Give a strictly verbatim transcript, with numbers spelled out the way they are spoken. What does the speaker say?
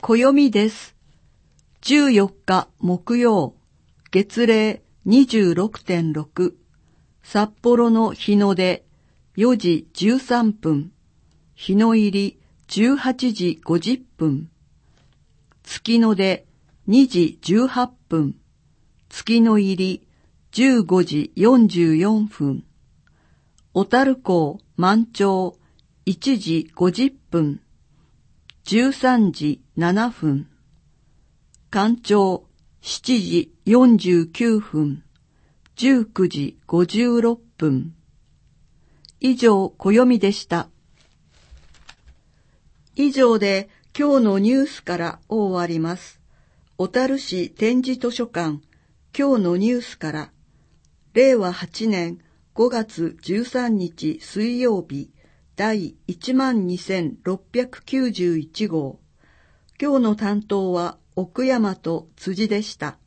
暦です。じゅうよっか木曜、月齢 にじゅうろくてんろく、札幌の日の出よじじゅうさんぷん、日の入りじゅうはちじごじゅっぷん、月の出にじじゅうはっぷん、月の入りじゅうごじよんじゅうよんぷん、小樽港満潮いちじごじゅっぷん、じゅうさんじななふん、干潮しちじよんじゅうきゅうふん、じゅうくじごじゅうろっぷん。以上、暦でした。以上で今日のニュースからを終わります。小樽市展示図書館、今日のニュースから、れいわはちねんごがつじゅうさんにち水曜日、第いちまんにせんろっぴゃくきゅうじゅういちごう。今日の担当は奥山と辻でした。